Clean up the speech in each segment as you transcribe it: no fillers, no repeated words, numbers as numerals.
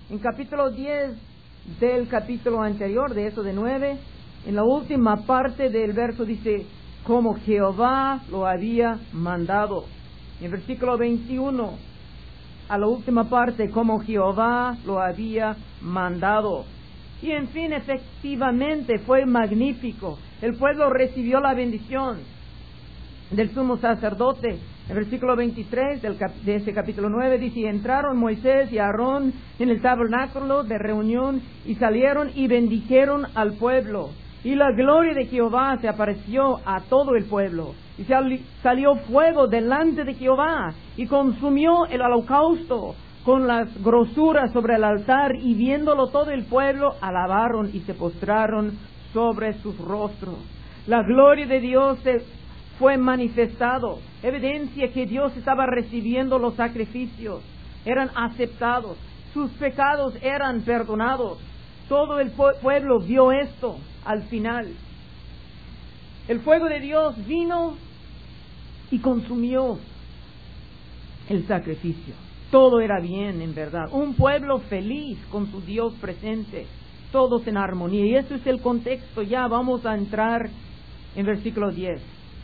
En capítulo 10 del capítulo anterior, de eso de 9, en la última parte del verso dice, como Jehová lo había mandado. En versículo 21, a la última parte, como Jehová lo había mandado. Y en fin, efectivamente fue magnífico. El pueblo recibió la bendición del sumo sacerdote. El versículo 23 de ese capítulo 9 dice, y entraron Moisés y Aarón en el tabernáculo de reunión y salieron y bendijeron al pueblo. Y la gloria de Jehová se apareció a todo el pueblo. Y salió fuego delante de Jehová y consumió el holocausto con las grosuras sobre el altar, y viéndolo todo el pueblo alabaron y se postraron sobre sus rostros. La gloria de Dios fue manifestado, evidencia que Dios estaba recibiendo los sacrificios, eran aceptados, sus pecados eran perdonados. Todo el pueblo vio esto al final. El fuego de Dios vino y consumió el sacrificio. Todo era bien, en verdad. Un pueblo feliz con su Dios presente, todos en armonía. Y eso es el contexto. Ya vamos a entrar en versículo 10.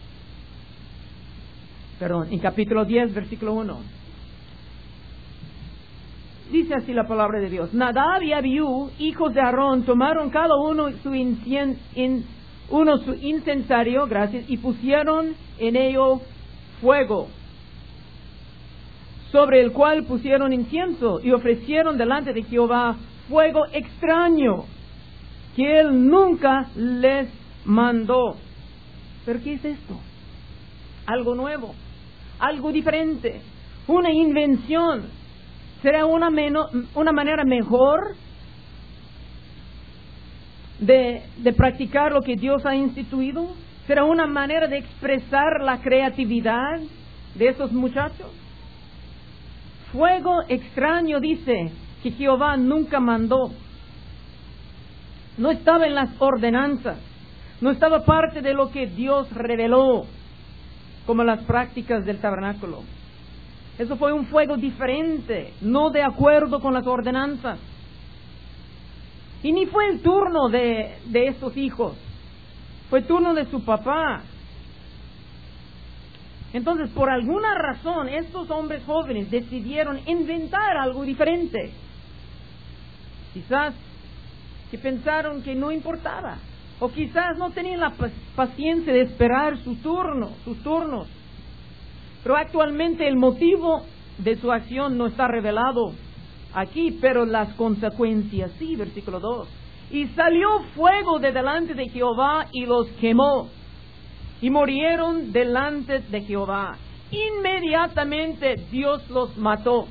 En capítulo 10, versículo 1. Dice así la palabra de Dios. Nadab y Abiú, hijos de Aarón, tomaron cada uno su incensario, y pusieron en ello fuego, sobre el cual pusieron incienso, y ofrecieron delante de Jehová fuego extraño, que él nunca les mandó. ¿Pero qué es esto? Algo nuevo, algo diferente, una invención. ¿Será una manera mejor de practicar lo que Dios ha instituido? ¿Será una manera de expresar la creatividad de esos muchachos? Fuego extraño, dice, que Jehová nunca mandó. No estaba en las ordenanzas, no estaba parte de lo que Dios reveló, como las prácticas del tabernáculo. Eso fue un fuego diferente, no de acuerdo con las ordenanzas. Y ni fue el turno de estos hijos, fue el turno de su papá. Entonces, por alguna razón, estos hombres jóvenes decidieron inventar algo diferente. Quizás que pensaron que no importaba, o quizás no tenían la paciencia de esperar sus turnos. Pero actualmente el motivo de su acción no está revelado aquí, pero las consecuencias sí, versículo 2. Y salió fuego de delante de Jehová y los quemó, y murieron delante de Jehová. Inmediatamente Dios los mató,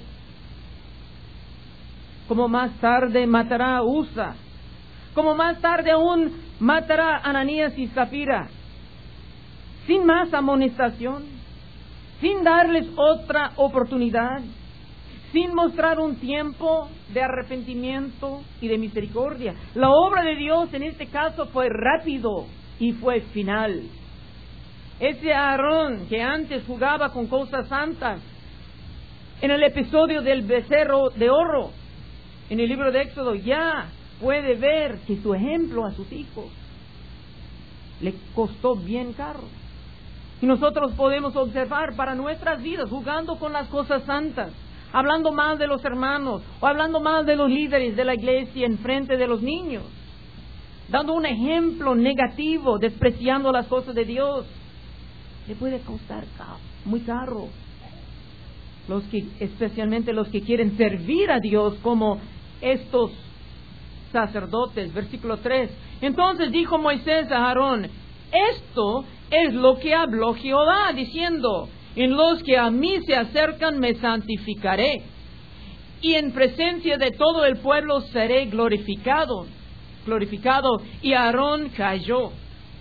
como más tarde matará a Uza, como más tarde aún matará a Ananías y Zafira, sin más amonestación, sin darles otra oportunidad, sin mostrar un tiempo de arrepentimiento y de misericordia. La obra de Dios en este caso fue rápido y fue final. Ese Aarón que antes jugaba con cosas santas, en el episodio del becerro de oro, en el libro de Éxodo, ya puede ver que su ejemplo a sus hijos le costó bien caro. Y nosotros podemos observar para nuestras vidas, jugando con las cosas santas, hablando mal de los hermanos, o hablando mal de los líderes de la iglesia en frente de los niños, dando un ejemplo negativo, despreciando las cosas de Dios, le puede costar muy caro. Especialmente los que quieren servir a Dios como estos sacerdotes. Versículo 3. Entonces dijo Moisés a Aarón, esto es lo que habló Jehová, diciendo, en los que a mí se acercan me santificaré, y en presencia de todo el pueblo seré glorificado. Y Aarón cayó.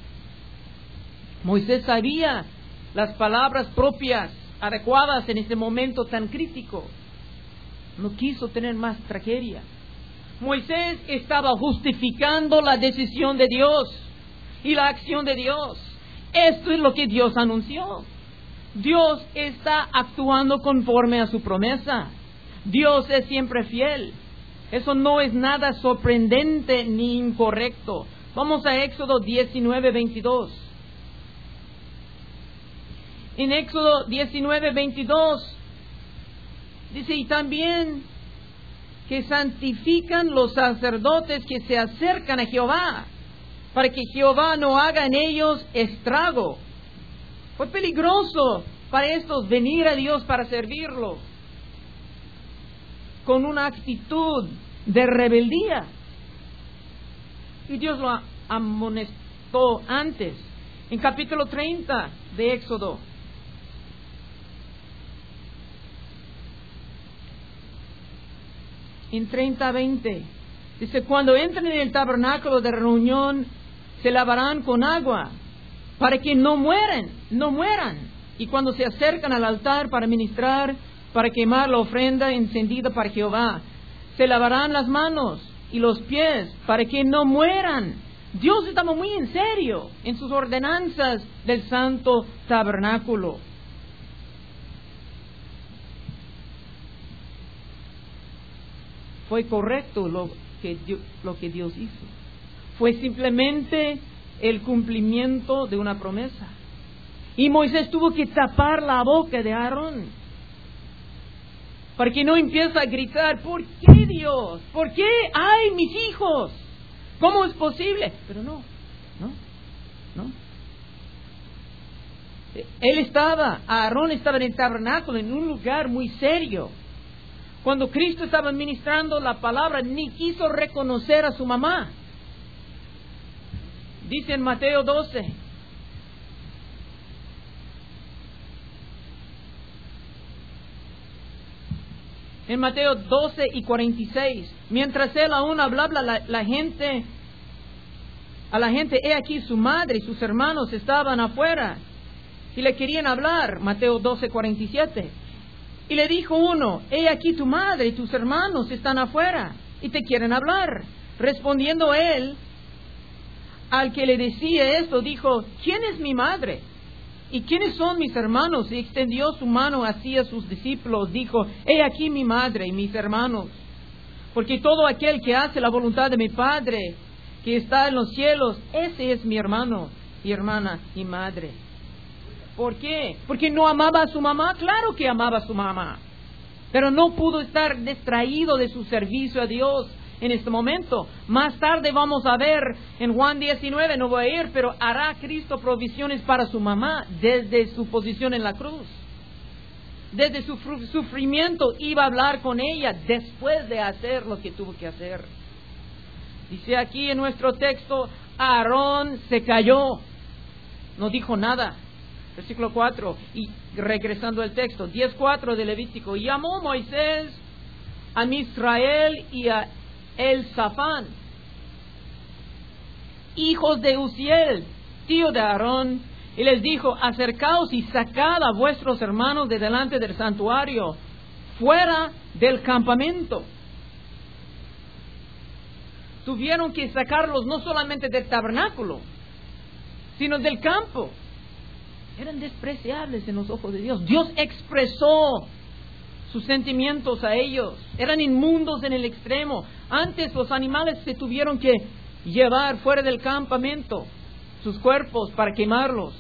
Moisés sabía las palabras propias, adecuadas en ese momento tan crítico. No quiso tener más tragedia. Moisés estaba justificando la decisión de Dios y la acción de Dios. Esto es lo que Dios anunció. Dios está actuando conforme a su promesa. Dios es siempre fiel. Eso no es nada sorprendente ni incorrecto. Vamos a Éxodo 19:22. En Éxodo 19:22 dice, y también que santifican los sacerdotes que se acercan a Jehová, para que Jehová no haga en ellos estrago. Fue peligroso para estos venir a Dios para servirlo con una actitud de rebeldía. Y Dios lo amonestó antes, en capítulo 30 de Éxodo. En 30:20 dice, cuando entren en el tabernáculo de reunión, se lavarán con agua, para que no mueran. Y cuando se acercan al altar para ministrar, para quemar la ofrenda encendida para Jehová, se lavarán las manos y los pies, para que no mueran. Dios estaba muy en serio en sus ordenanzas del santo tabernáculo. Fue correcto lo que Dios hizo. Fue simplemente el cumplimiento de una promesa. Y Moisés tuvo que tapar la boca de Aarón, para que no empiece a gritar, ¿por qué Dios? ¿Por qué? ¡Ay, mis hijos! ¿Cómo es posible? Pero no. Aarón estaba en el tabernáculo, en un lugar muy serio. Cuando Cristo estaba ministrando la palabra, ni quiso reconocer a su mamá. Dice en Mateo 12. En Mateo 12:46, mientras él aún hablaba a la gente, he aquí su madre y sus hermanos estaban afuera y le querían hablar. Mateo 12:47. Y le dijo uno, he aquí tu madre y tus hermanos están afuera y te quieren hablar. Respondiendo él, al que le decía esto, dijo, ¿quién es mi madre? ¿Y quiénes son mis hermanos? Y extendió su mano hacia sus discípulos, dijo, he aquí mi madre y mis hermanos. Porque todo aquel que hace la voluntad de mi Padre, que está en los cielos, ese es mi hermano y hermana y madre. ¿Por qué? Porque no amaba a su mamá. Claro que amaba a su mamá, pero no pudo estar distraído de su servicio a Dios en este momento. Más tarde vamos a ver en Juan 19, no voy a ir, pero hará Cristo provisiones para su mamá desde su posición en la cruz. Desde su sufrimiento iba a hablar con ella después de hacer lo que tuvo que hacer. Dice aquí en nuestro texto, Aarón se calló, no dijo nada. Versículo 4, y regresando al texto, 10:4 de Levítico, llamó Moisés a Misrael y a Elzafán, hijos de Uziel, tío de Aarón, y les dijo, acercaos y sacad a vuestros hermanos de delante del santuario, fuera del campamento. Tuvieron que sacarlos no solamente del tabernáculo, sino del campo. Eran despreciables en los ojos de Dios. Dios expresó sus sentimientos a ellos. Eran inmundos en el extremo. Antes los animales se tuvieron que llevar fuera del campamento sus cuerpos para quemarlos.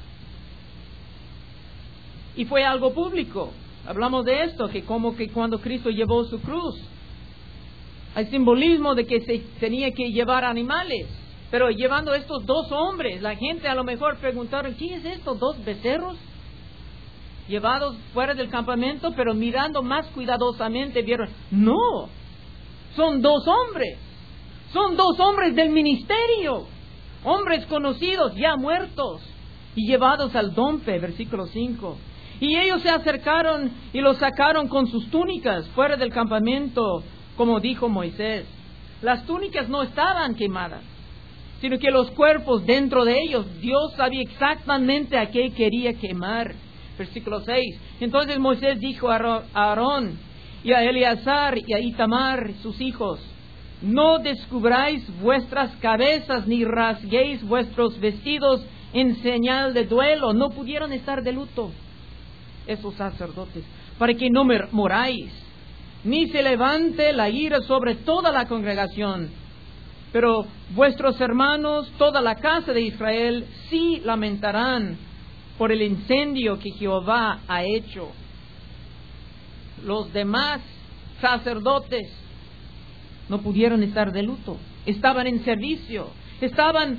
Y fue algo público. Hablamos de esto, que como que cuando Cristo llevó su cruz, hay simbolismo de que se tenía que llevar animales. Pero llevando estos dos hombres, la gente a lo mejor preguntaron, ¿qué es esto? ¿2 becerros? Llevados fuera del campamento, pero mirando más cuidadosamente vieron, no, son 2 hombres. Son 2 hombres del ministerio. Hombres conocidos, ya muertos, y llevados al dompe, versículo 5. Y ellos se acercaron y los sacaron con sus túnicas fuera del campamento, como dijo Moisés. Las túnicas no estaban quemadas, sino que los cuerpos dentro de ellos, Dios sabía exactamente a qué quería quemar. Versículo 6. Entonces Moisés dijo a Aarón y a Eleazar y a Itamar, sus hijos, no descubráis vuestras cabezas ni rasguéis vuestros vestidos en señal de duelo. No pudieron estar de luto esos sacerdotes, para que no moráis. ni se levante la ira sobre toda la congregación. Pero vuestros hermanos, toda la casa de Israel, sí lamentarán por el incendio que Jehová ha hecho. Los demás sacerdotes no pudieron estar de luto, estaban en servicio, estaban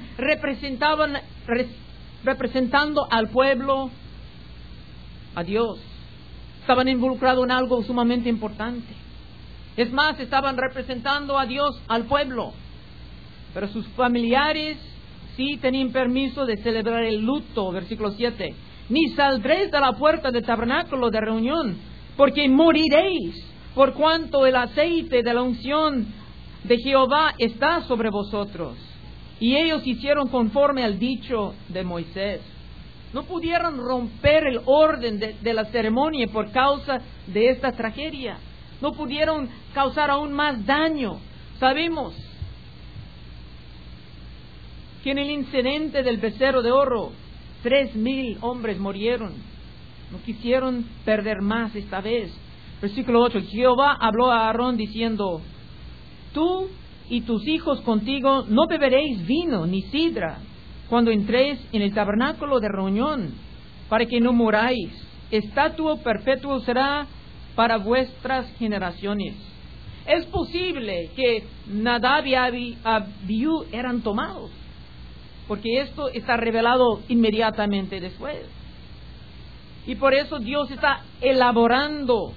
representando al pueblo, a Dios. Estaban involucrados en algo sumamente importante. Es más, estaban representando a Dios, al pueblo. Pero sus familiares sí tenían permiso de celebrar el luto. Versículo 7. Ni saldréis de la puerta del tabernáculo de reunión, porque moriréis, por cuanto el aceite de la unción de Jehová está sobre vosotros. Y ellos hicieron conforme al dicho de Moisés. No pudieron romper el orden de la ceremonia por causa de esta tragedia. No pudieron causar aún más daño. Sabemos que en el incidente del becerro de oro, 3,000 hombres murieron. No quisieron perder más esta vez. Versículo 8. Jehová habló a Aarón diciendo: tú y tus hijos contigo no beberéis vino ni sidra cuando entréis en el tabernáculo de reunión, para que no muráis. Estatuto perpetuo será para vuestras generaciones. Es posible que Nadab y Abiú eran tomados, porque esto está revelado inmediatamente después. Y por eso Dios está elaborando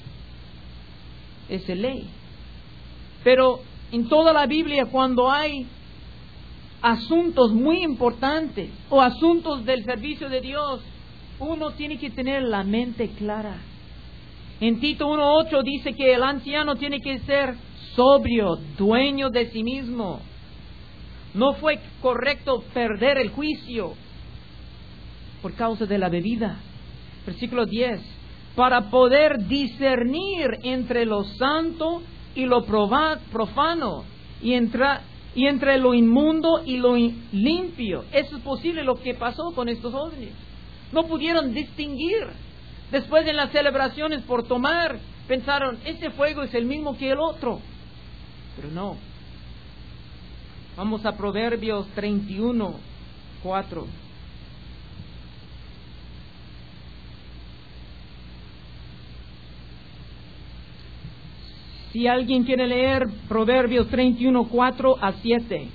esa ley. Pero en toda la Biblia, cuando hay asuntos muy importantes o asuntos del servicio de Dios, uno tiene que tener la mente clara. En Tito 1:8 dice que el anciano tiene que ser sobrio, dueño de sí mismo. No fue correcto perder el juicio por causa de la bebida. Versículo 10. Para poder discernir entre lo santo y lo profano, y entre lo inmundo y lo limpio. Eso es posible lo que pasó con estos jóvenes. No pudieron distinguir. Después en las celebraciones por tomar, pensaron, este fuego es el mismo que el otro. Pero no. Vamos a Proverbios 31:4. Si alguien quiere leer Proverbios 31:4-7.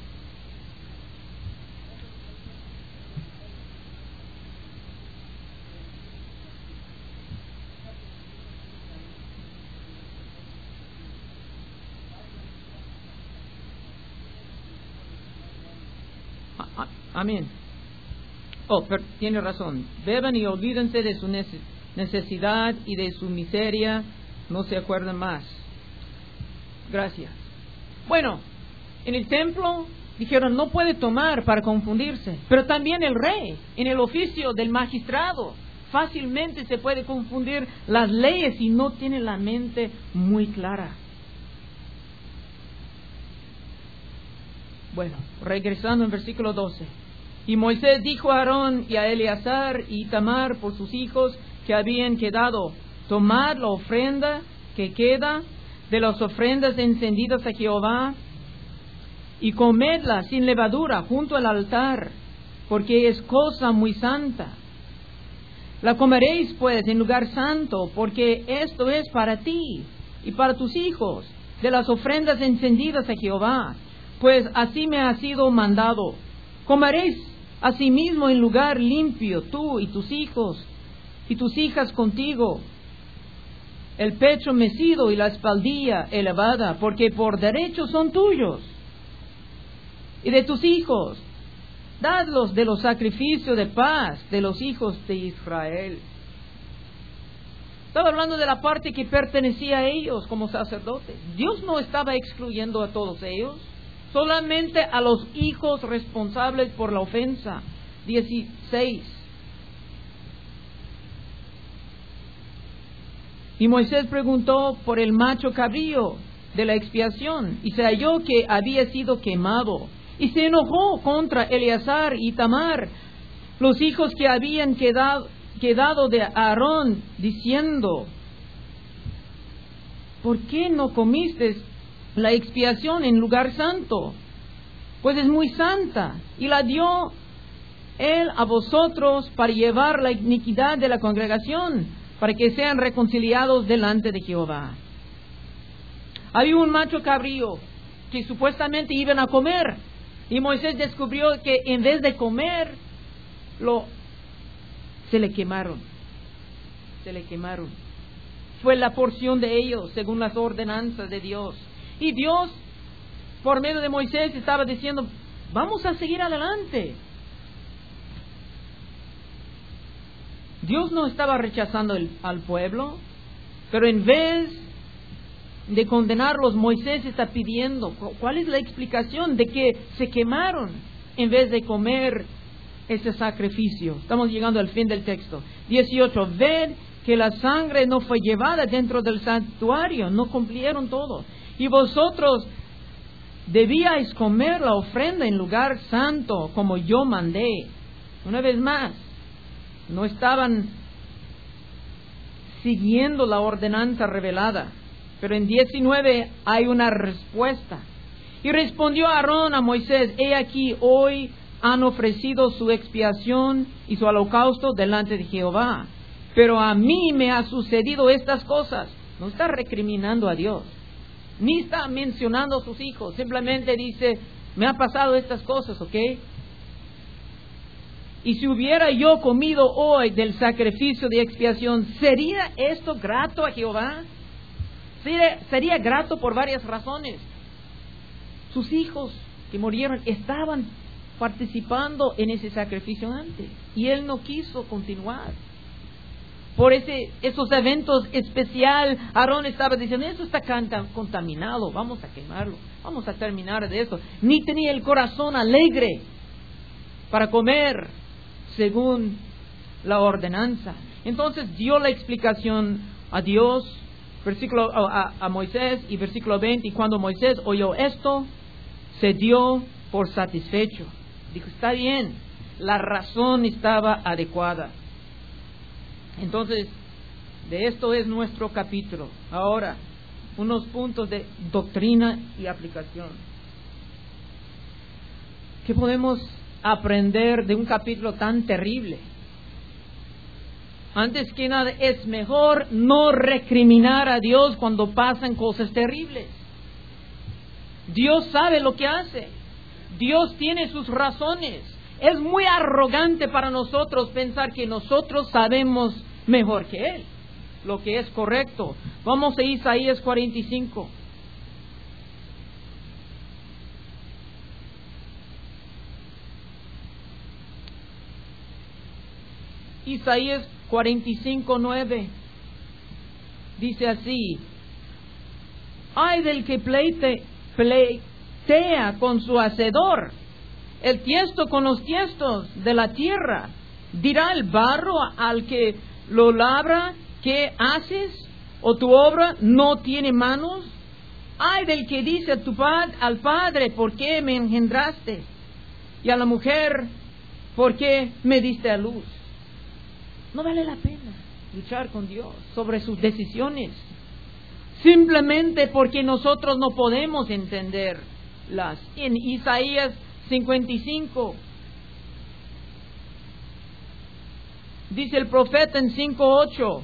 Amén. Pero tiene razón. Beban y olvídense de su necesidad y de su miseria. No se acuerdan más. Gracias. Bueno, en el templo dijeron no puede tomar para confundirse. Pero también el rey, en el oficio del magistrado, fácilmente se puede confundir las leyes si no tiene la mente muy clara. Bueno, regresando en versículo 12. Y Moisés dijo a Aarón y a Eleazar y Itamar por sus hijos que habían quedado: tomad la ofrenda que queda de las ofrendas encendidas a Jehová y comedla sin levadura junto al altar, porque es cosa muy santa. La comeréis pues en lugar santo, porque esto es para ti y para tus hijos, de las ofrendas encendidas a Jehová, pues así me ha sido mandado. Comeréis asimismo en lugar limpio, tú y tus hijos y tus hijas contigo, el pecho mecido y la espaldilla elevada, porque por derecho son tuyos. Y de tus hijos, dadlos de los sacrificios de paz de los hijos de Israel. Estaba hablando de la parte que pertenecía a ellos como sacerdotes. Dios no estaba excluyendo a todos ellos, solamente a los hijos responsables por la ofensa. 16. Y Moisés preguntó por el macho cabrío de la expiación, y se halló que había sido quemado. Y se enojó contra Eleazar y Itamar, los hijos que habían quedado de Aarón, diciendo: ¿por qué no comiste la expiación en lugar santo? Pues es muy santa, y la dio Él a vosotros para llevar la iniquidad de la congregación, para que sean reconciliados delante de Jehová. Había un macho cabrío que supuestamente iban a comer, y Moisés descubrió que en vez de comer, se le quemaron. Fue la porción de ellos, según las ordenanzas de Dios. Y Dios, por medio de Moisés, estaba diciendo, vamos a seguir adelante. Dios no estaba rechazando al pueblo, pero en vez de condenarlos, Moisés está pidiendo, ¿cuál es la explicación de que se quemaron en vez de comer ese sacrificio? Estamos llegando al fin del texto. 18. Ved que la sangre no fue llevada dentro del santuario, no cumplieron todo. Y vosotros debíais comer la ofrenda en lugar santo, como yo mandé. Una vez más, no estaban siguiendo la ordenanza revelada. Pero en 19 hay una respuesta. Y respondió Aarón a Moisés, he aquí, hoy han ofrecido su expiación y su holocausto delante de Jehová. Pero a mí me ha sucedido estas cosas. No está recriminando a Dios, ni está mencionando a sus hijos. Simplemente dice, me ha pasado estas cosas, ¿ok? Y si hubiera yo comido hoy del sacrificio de expiación, ¿sería esto grato a Jehová? Sería grato por varias razones. Sus hijos que murieron estaban participando en ese sacrificio antes, y él no quiso continuar. Por esos eventos especiales, Aarón estaba diciendo, eso está contaminado, vamos a quemarlo, vamos a terminar de eso. Ni tenía el corazón alegre para comer según la ordenanza. Entonces dio la explicación a Dios, a Moisés, y versículo 20, y cuando Moisés oyó esto, se dio por satisfecho. Dijo, está bien, la razón estaba adecuada. Entonces, de esto es nuestro capítulo. Ahora, unos puntos de doctrina y aplicación. ¿Qué podemos aprender de un capítulo tan terrible? Antes que nada, es mejor no recriminar a Dios cuando pasan cosas terribles. Dios sabe lo que hace. Dios tiene sus razones. Es muy arrogante para nosotros pensar que nosotros sabemos mejor que Él lo que es correcto. Vamos a Isaías 45. Isaías 45:9 dice así: ay del que pleitea con su hacedor, el tiesto con los tiestos de la tierra. Dirá el barro al que lo labra, ¿qué haces? ¿O tu obra no tiene manos? Ay del que dice al padre, ¿por qué me engendraste? Y a la mujer, ¿por qué me diste a luz? No vale la pena luchar con Dios sobre sus decisiones, simplemente porque nosotros no podemos entenderlas. En Isaías 55 dice el profeta en 5:8: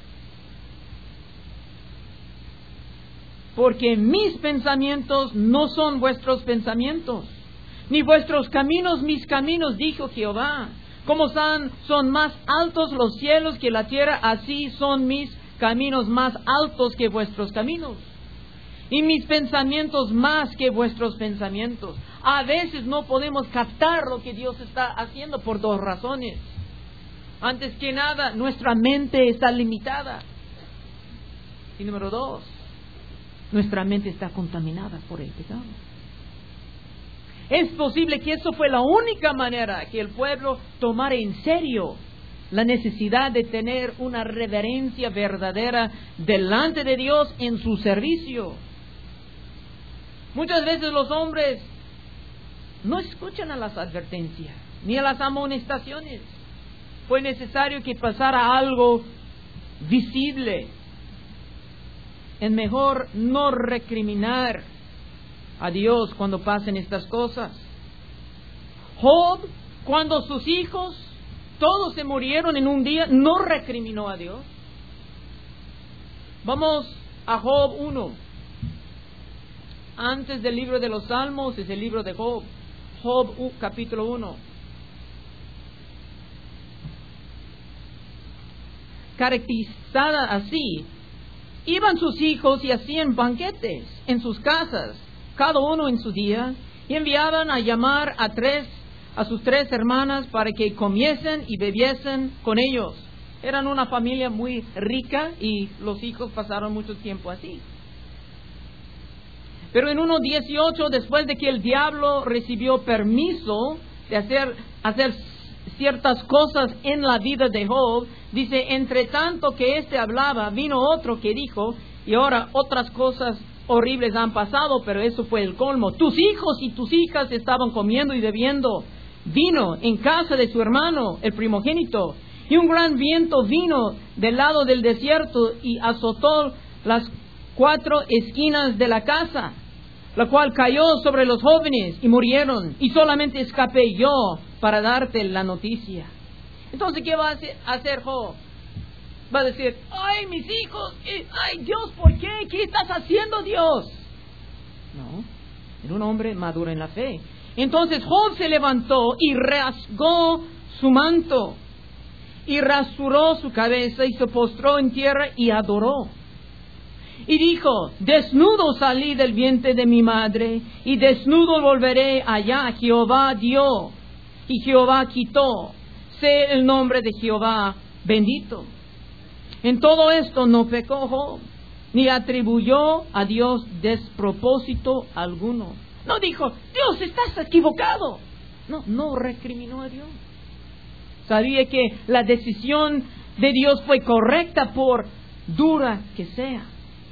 porque mis pensamientos no son vuestros pensamientos, ni vuestros caminos mis caminos, dijo Jehová. Como son más altos los cielos que la tierra, así son mis caminos más altos que vuestros caminos, y mis pensamientos más que vuestros pensamientos. A veces no podemos captar lo que Dios está haciendo por dos razones. Antes que nada, nuestra mente está limitada. Y número dos, nuestra mente está contaminada por el pecado. Es posible que eso fue la única manera que el pueblo tomara en serio la necesidad de tener una reverencia verdadera delante de Dios en su servicio. Muchas veces los hombres no escuchan a las advertencias ni a las amonestaciones. Fue necesario que pasara algo visible es mejor no recriminar a Dios cuando pasen estas cosas. Job, cuando sus hijos todos se murieron en un día, no recriminó a Dios. Vamos a Job 1. Antes del libro de los Salmos es el libro de Job. Job capítulo 1. Caracterizada así, iban sus hijos y hacían banquetes en sus casas, cada uno en su día, y enviaban a llamar a sus 3 hermanas para que comiesen y bebiesen con ellos. Eran una familia muy rica y los hijos pasaron mucho tiempo así. Pero en 1:18, después de que el diablo recibió permiso de hacer ciertas cosas en la vida de Job, dice, entre tanto que éste hablaba, vino otro que dijo, y ahora otras cosas horribles han pasado, pero eso fue el colmo. Tus hijos y tus hijas estaban comiendo y bebiendo vino en casa de su hermano, el primogénito, y un gran viento vino del lado del desierto y azotó las 4 esquinas de la casa, la cual cayó sobre los jóvenes y murieron, y solamente escapé yo para darte la noticia. Entonces, ¿qué va a hacer Job? Va a decir, ay, mis hijos, ay, Dios, ¿por qué? ¿Qué estás haciendo, Dios? No, era un hombre maduro en la fe. Entonces Job se levantó y rasgó su manto, y rasuró su cabeza, y se postró en tierra y adoró. Y dijo, desnudo salí del vientre de mi madre, y desnudo volveré allá. Jehová dio, y Jehová quitó. Sé el nombre de Jehová bendito. En todo esto no pecó Job, ni atribuyó a Dios despropósito alguno. No dijo, Dios, estás equivocado. No recriminó a Dios. Sabía que la decisión de Dios fue correcta, por dura que sea.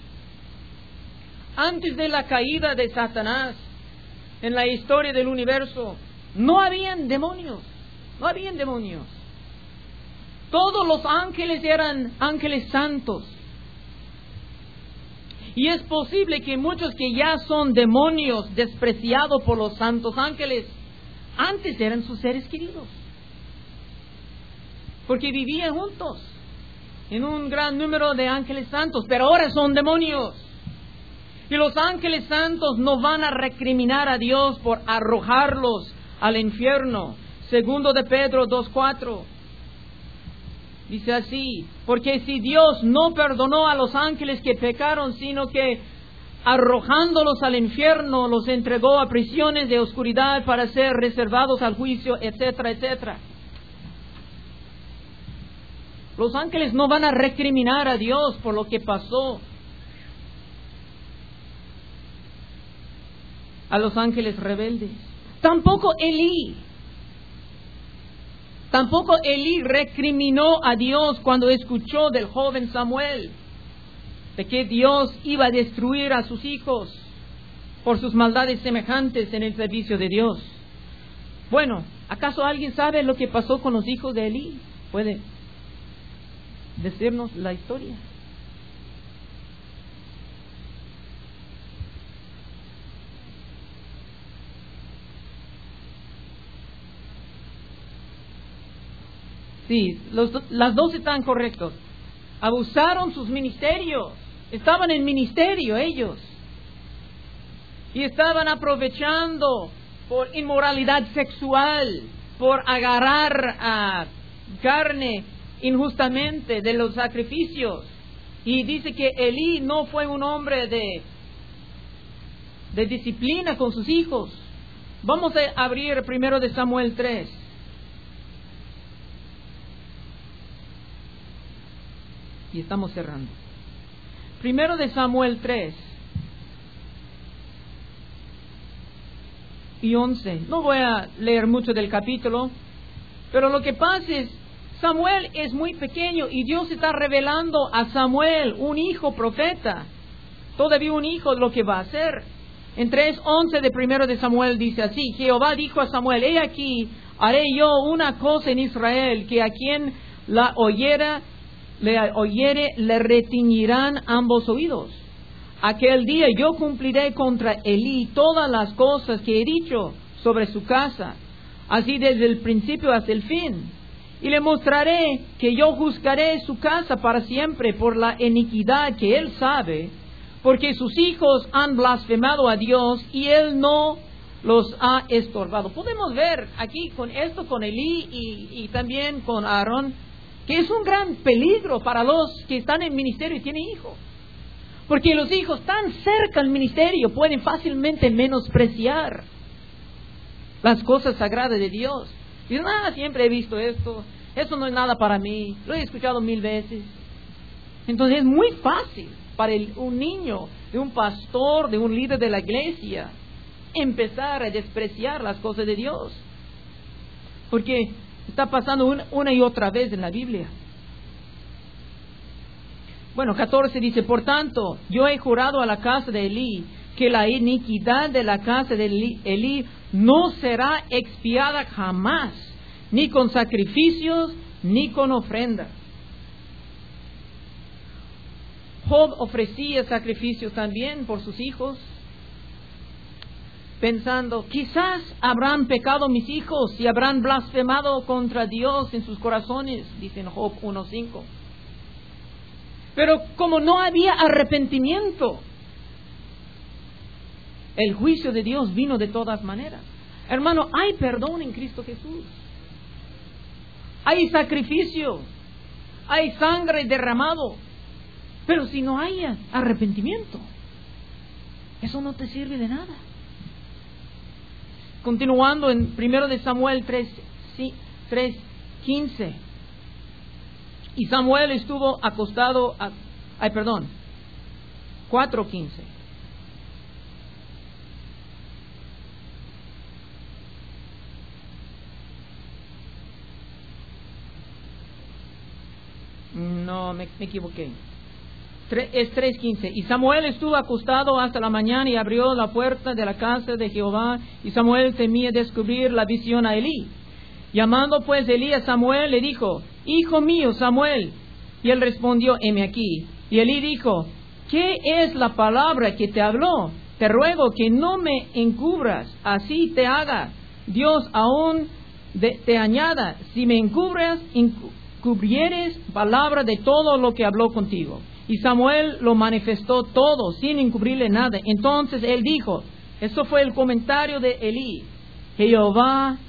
Antes de la caída de Satanás, en la historia del universo, no habían demonios. No habían demonios. Todos los ángeles eran ángeles santos. Y es posible que muchos que ya son demonios despreciados por los santos ángeles, antes eran sus seres queridos. Porque vivían juntos en un gran número de ángeles santos, pero ahora son demonios. Y los ángeles santos no van a recriminar a Dios por arrojarlos al infierno. Segundo de Pedro 2:4. Dice así, porque si Dios no perdonó a los ángeles que pecaron, sino que arrojándolos al infierno, los entregó a prisiones de oscuridad para ser reservados al juicio, etcétera, etcétera. Los ángeles no van a recriminar a Dios por lo que pasó. A los ángeles rebeldes. Tampoco Elí recriminó a Dios cuando escuchó del joven Samuel de que Dios iba a destruir a sus hijos por sus maldades semejantes en el servicio de Dios. Bueno, ¿acaso alguien sabe lo que pasó con los hijos de Elí? ¿Puede decirnos la historia? Sí, las dos están correctos. Abusaron sus ministerios. Estaban en ministerio ellos. Y estaban aprovechando por inmoralidad sexual, por agarrar a carne injustamente de los sacrificios. Y dice que Elí no fue un hombre de disciplina con sus hijos. Vamos a abrir primero de Samuel 3. Y estamos cerrando. Primero de Samuel 3 y 11. No voy a leer mucho del capítulo, pero lo que pasa es, Samuel es muy pequeño y Dios está revelando a Samuel, un hijo profeta, todavía un hijo, lo que va a hacer. En 3:11 de primero de Samuel dice así, Jehová dijo a Samuel, he aquí, haré yo una cosa en Israel, que a quien la oyere, le retiñirán ambos oídos. aquel día yo cumpliré contra Elí todas las cosas que he dicho sobre su casa, así desde el principio hasta el fin. Y le mostraré que yo juzgaré su casa para siempre por la iniquidad que él sabe, porque sus hijos han blasfemado a Dios y él no los ha estorbado. Podemos ver aquí con esto, con Elí y también con Aarón, que es un gran peligro para los que están en ministerio y tienen hijos. Porque los hijos tan cerca al ministerio pueden fácilmente menospreciar las cosas sagradas de Dios. Dicen, siempre he visto esto, eso no es nada para mí, lo he escuchado 1000 veces. Entonces es muy fácil para un niño, de un pastor, de un líder de la iglesia, empezar a despreciar las cosas de Dios. Porque está pasando una y otra vez en la Biblia. Bueno, 14 dice, por tanto, yo he jurado a la casa de Elí que la iniquidad de la casa de Elí no será expiada jamás, ni con sacrificios, ni con ofrendas. Job ofrecía sacrificios también por sus hijos, pensando, quizás habrán pecado mis hijos y habrán blasfemado contra Dios en sus corazones, dice en Job 1:5. Pero como no había arrepentimiento, el juicio de Dios vino de todas maneras. Hermano, hay perdón en Cristo Jesús. Hay sacrificio. Hay sangre derramado. Pero si no hay arrepentimiento, eso no te sirve de nada. Continuando en 1 de Samuel 3:15. Y Samuel estuvo acostado 4:15. No, me equivoqué. Es 3:15. Y Samuel estuvo acostado hasta la mañana y abrió la puerta de la casa de Jehová. Y Samuel temía descubrir la visión a Elí. Llamando pues Elí a Samuel, le dijo, hijo mío Samuel. Y él respondió, heme aquí. Y Elí dijo, ¿qué es la palabra que te habló? Te ruego que no me encubras, así te haga Dios aún te añada, si me encubrieres palabra de todo lo que habló contigo. Y Samuel lo manifestó todo, sin encubrirle nada. Entonces él dijo, eso fue el comentario de Elí, Jehová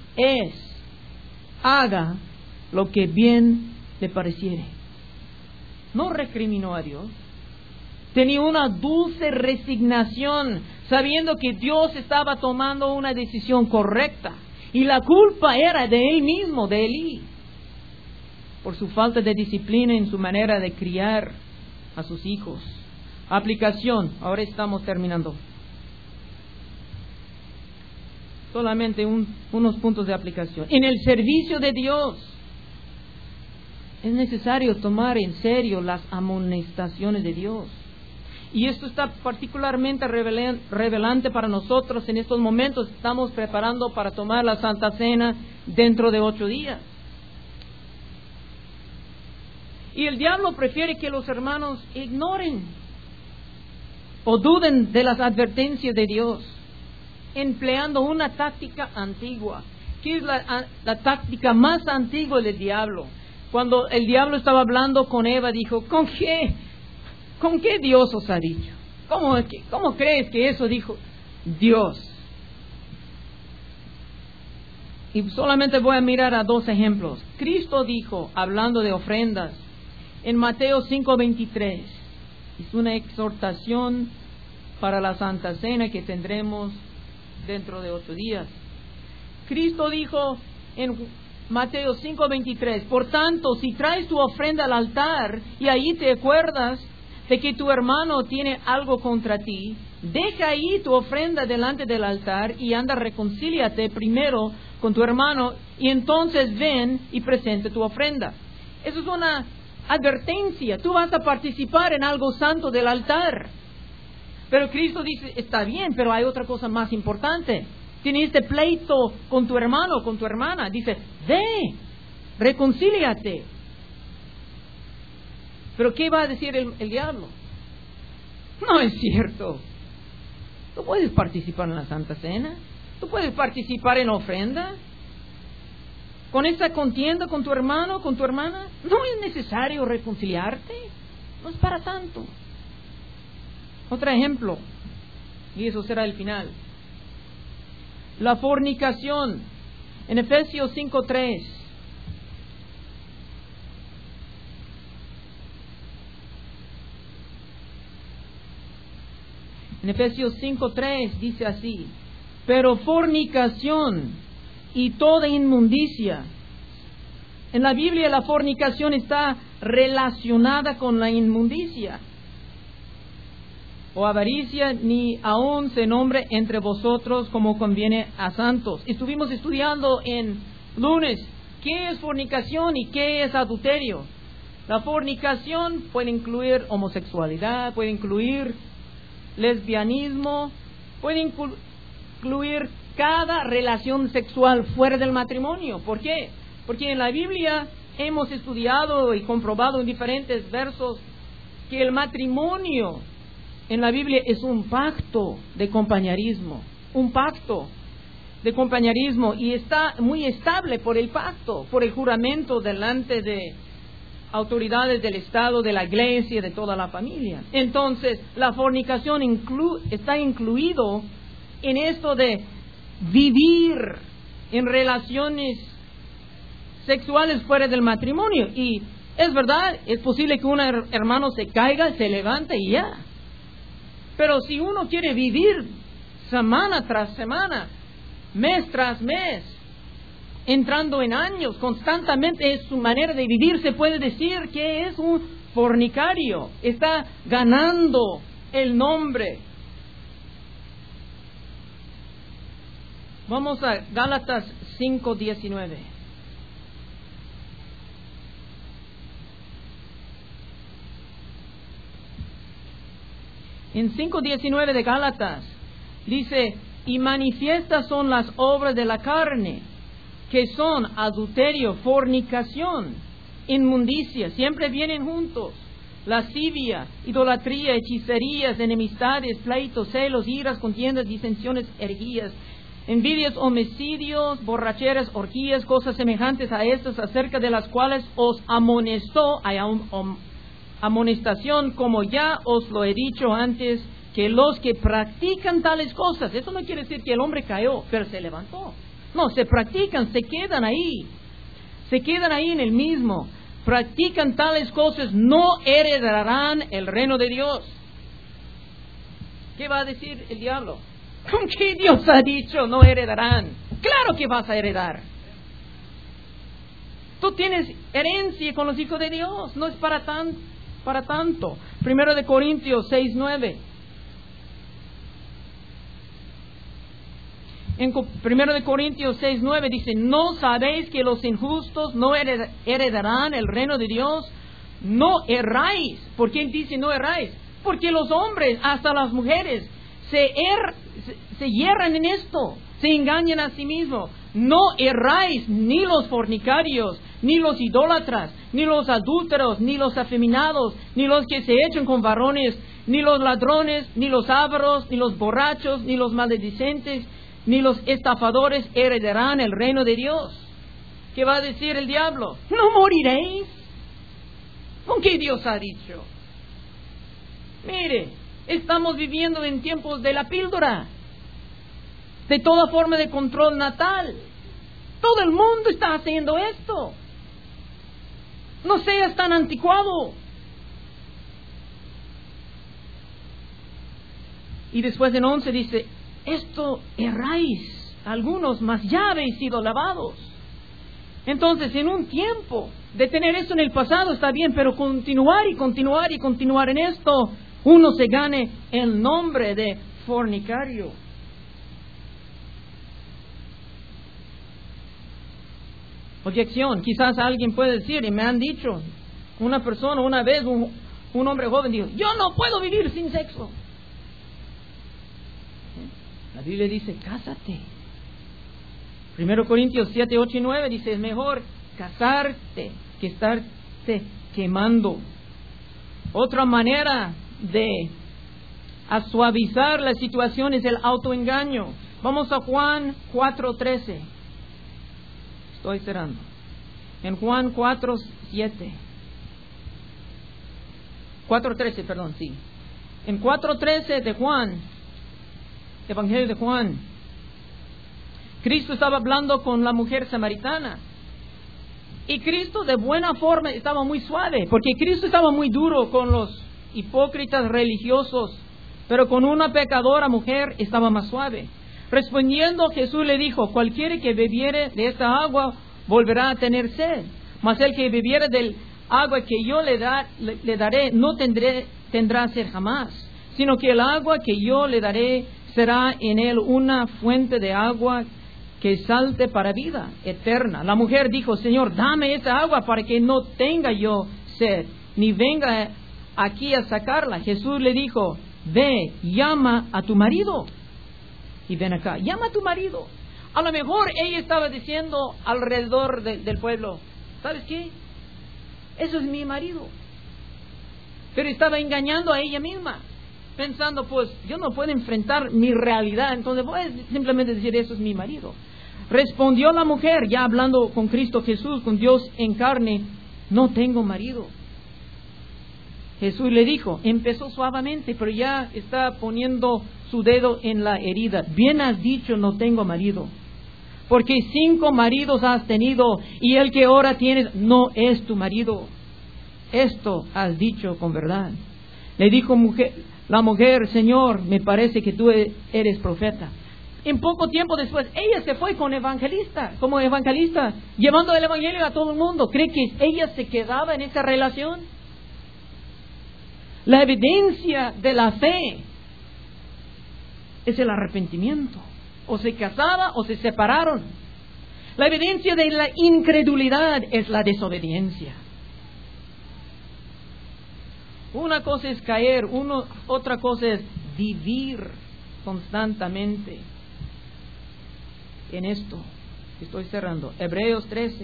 haga lo que bien le pareciere. No recriminó a Dios. Tenía una dulce resignación, sabiendo que Dios estaba tomando una decisión correcta. Y la culpa era de él mismo, de Elí, por su falta de disciplina en su manera de criar a sus hijos. Aplicación, ahora estamos terminando. Solamente unos puntos de aplicación. En el servicio de Dios es necesario tomar en serio las amonestaciones de Dios. Y esto está particularmente revelante para nosotros en estos momentos. Estamos preparando para tomar la Santa Cena dentro de 8 días. Y el diablo prefiere que los hermanos ignoren o duden de las advertencias de Dios, empleando una táctica antigua, que es la táctica más antigua del diablo. Cuando el diablo estaba hablando con Eva, dijo, ¿con qué Dios os ha dicho? ¿Cómo crees que eso dijo Dios? Y solamente voy a mirar a 2 ejemplos. Cristo dijo, hablando de ofrendas, en Mateo 5:23, es una exhortación para la Santa Cena que tendremos dentro de 8 días. Cristo dijo en Mateo 5:23, por tanto, si traes tu ofrenda al altar y ahí te acuerdas de que tu hermano tiene algo contra ti, deja ahí tu ofrenda delante del altar y anda, reconcíliate primero con tu hermano y entonces ven y presenta tu ofrenda. Eso es una advertencia. Tú vas a participar en algo santo del altar. Pero Cristo dice, está bien, pero hay otra cosa más importante. Tienes este pleito con tu hermano, con tu hermana. Dice, ve, reconcíliate. Pero ¿qué va a decir el diablo? No es cierto. Tú puedes participar en la Santa Cena. Tú puedes participar en ofrenda. Con esta contienda con tu hermano, con tu hermana, no es necesario reconciliarte. No es para tanto. Otro ejemplo, y eso será el final. La fornicación. En Efesios 5:3. En Efesios 5:3 dice así: pero fornicación y toda inmundicia. En la Biblia la fornicación está relacionada con la inmundicia o avaricia, ni aún se nombre entre vosotros como conviene a santos. Estuvimos estudiando en lunes qué es fornicación y qué es adulterio. La fornicación puede incluir homosexualidad, puede incluir lesbianismo, puede incluir cada relación sexual fuera del matrimonio. ¿Por qué? Porque en la Biblia hemos estudiado y comprobado en diferentes versos que el matrimonio en la Biblia es un pacto de compañerismo, y está muy estable por el pacto, por el juramento delante de autoridades del Estado, de la Iglesia, de toda la familia. Entonces, la fornicación está incluido en esto de vivir en relaciones sexuales fuera del matrimonio. Y es verdad, es posible que un hermano se caiga, se levante y ya. Pero si uno quiere vivir semana tras semana, mes tras mes, entrando en años, constantemente es su manera de vivir, se puede decir que es un fornicario. Está ganando el nombre. Vamos a Gálatas 5:19. En 5:19 de Gálatas dice: y manifiestas son las obras de la carne, que son adulterio, fornicación, inmundicia, siempre vienen juntos: lascivia, idolatría, hechicerías, enemistades, pleitos, celos, iras, contiendas, disensiones, herejías, envidias, homicidios, borracheras, orgías, cosas semejantes a estas, acerca de las cuales os amonestó, hay amonestación, como ya os lo he dicho antes, que los que practican tales cosas, eso no quiere decir que el hombre cayó, pero se levantó. No, se practican, se quedan ahí en el mismo. Practican tales cosas, no heredarán el reino de Dios. ¿Qué va a decir el diablo? ¿Con qué Dios ha dicho no heredarán? Claro que vas a heredar. Tú tienes herencia con los hijos de Dios, no es para tanto. 1 de Corintios 6:9. En 1 de Corintios 6:9 dice: ¿no sabéis que los injustos no heredarán el reino de Dios? No erráis. ¿Por qué dice no erráis? Porque los hombres, hasta las mujeres, se hierran en esto, se engañan a sí mismos. No erráis, ni los fornicarios, ni los idólatras, ni los adúlteros, ni los afeminados, ni los que se echan con varones, ni los ladrones, ni los ávaros, ni los borrachos, ni los maldicentes, ni los estafadores heredarán el reino de Dios. ¿Qué va a decir el diablo? ¿No moriréis? ¿Con qué Dios ha dicho? Mire, estamos viviendo en tiempos de la píldora, de toda forma de control natal. Todo el mundo está haciendo esto. No seas tan anticuado. Y después en 11 dice: esto erráis algunos, mas ya habéis sido lavados. Entonces, en un tiempo de tener esto en el pasado está bien, pero continuar en esto, uno se gane el nombre de fornicario. Objeción, quizás alguien puede decir, y me han dicho, una persona una vez, un hombre joven dijo: yo no puedo vivir sin sexo. La Biblia dice: cásate. 1 Corintios 7, 8 y 9 dice: es mejor casarte que estarte quemando. Otra manera de a suavizar la situación es el autoengaño. Vamos a Juan 4:13. Estoy cerrando. En Juan 4:13, sí. En 4:13 de Juan, Evangelio de Juan, Cristo estaba hablando con la mujer samaritana. Y Cristo de buena forma estaba muy suave, porque Cristo estaba muy duro con los hipócritas religiosos, pero con una pecadora mujer estaba más suave. Respondiendo, Jesús le dijo: cualquiera que bebiere de esta agua volverá a tener sed, mas el que bebiere del agua que yo le daré no tendrá sed jamás, sino que el agua que yo le daré será en él una fuente de agua que salte para vida eterna. La mujer dijo: Señor, dame esa agua para que no tenga yo sed, ni venga aquí a sacarla. Jesús le dijo: ve, llama a tu marido y ven acá. Llama a tu marido. A lo mejor ella estaba diciendo alrededor del pueblo: ¿sabes qué? Eso es mi marido. Pero estaba engañando a ella misma, pensando: pues yo no puedo enfrentar mi realidad, entonces voy a simplemente decir: eso es mi marido. Respondió la mujer, ya hablando con Cristo Jesús, con Dios en carne: no tengo marido. Jesús le dijo, empezó suavemente, pero ya está poniendo su dedo en la herida: bien has dicho, no tengo marido, porque 5 maridos has tenido, y el que ahora tienes no es tu marido. Esto has dicho con verdad. Le dijo la mujer: Señor, me parece que tú eres profeta. En poco tiempo después, ella se fue como evangelista, llevando el evangelio a todo el mundo. ¿Cree que ella se quedaba en esa relación? La evidencia de la fe es el arrepentimiento. O se casaba o se separaron. La evidencia de la incredulidad es la desobediencia. Una cosa es caer, otra cosa es vivir constantemente en esto. Estoy cerrando. Hebreos 13.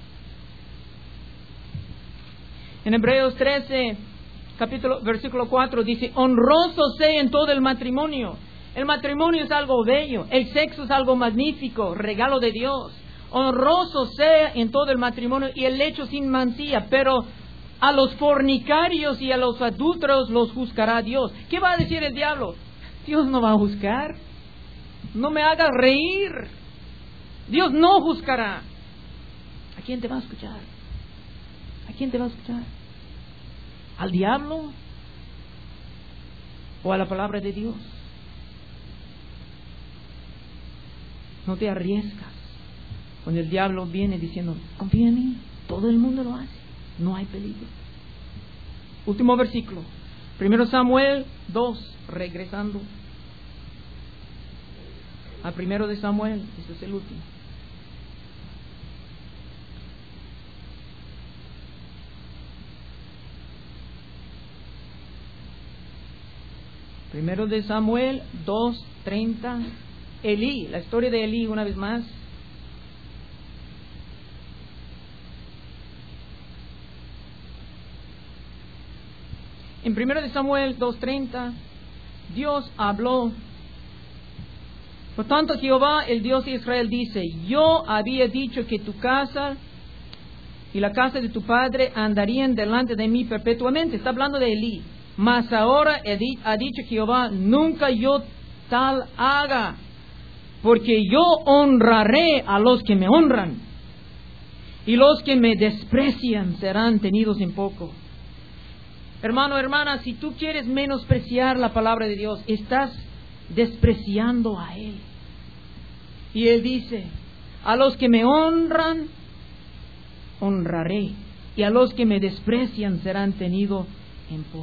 En Hebreos 13, versículo 4 dice: honroso sea en todo el matrimonio. El matrimonio es algo bello, el sexo es algo magnífico, regalo de Dios. Honroso sea en todo el matrimonio y el lecho sin mancilla, pero a los fornicarios y a los adúlteros los juzgará Dios. ¿Qué va a decir el diablo? Dios no va a juzgar. No me hagas reír. Dios no juzgará. ¿A quién te va a escuchar? ¿A quién te va a escuchar? ¿Al diablo? ¿O a la palabra de Dios? No te arriesgas cuando el diablo viene diciendo: confía en mí, todo el mundo lo hace, no hay peligro. Último versículo, 1 Samuel 2, regresando a 1 de Samuel, este es el último. Primero de Samuel 2:30. Elí, la historia de Elí una vez más. En 1 de Samuel 2:30, Dios habló: por tanto, Jehová, el Dios de Israel, dice: yo había dicho que tu casa y la casa de tu padre andarían delante de mí perpetuamente. Está hablando de Elí. Mas ahora ha dicho Jehová: nunca yo tal haga, porque yo honraré a los que me honran, y los que me desprecian serán tenidos en poco. Hermano, hermana, si tú quieres menospreciar la palabra de Dios, estás despreciando a Él. Y Él dice: a los que me honran, honraré, y a los que me desprecian serán tenidos en poco.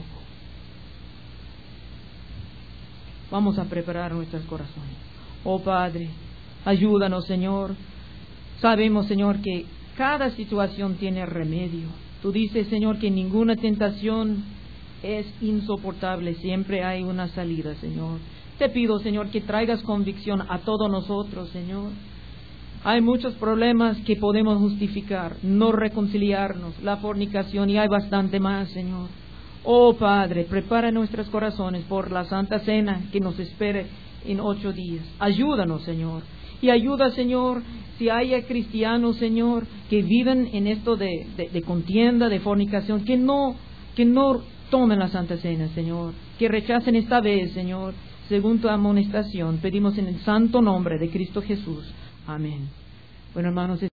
Vamos a preparar nuestros corazones. Oh Padre, ayúdanos, Señor. Sabemos, Señor, que cada situación tiene remedio. Tú dices, Señor, que ninguna tentación es insoportable. Siempre hay una salida, Señor. Te pido, Señor, que traigas convicción a todos nosotros, Señor. Hay muchos problemas que podemos justificar: no reconciliarnos, la fornicación, y hay bastante más, Señor. Oh Padre, prepara nuestros corazones por la Santa Cena que nos espere en 8 días. Ayúdanos, Señor. Y ayuda, Señor, si haya cristianos, Señor, que viven en esto de contienda, de fornicación, que no tomen la Santa Cena, Señor. Que rechacen esta vez, Señor, según tu amonestación. Pedimos en el santo nombre de Cristo Jesús. Amén. Bueno, hermanos.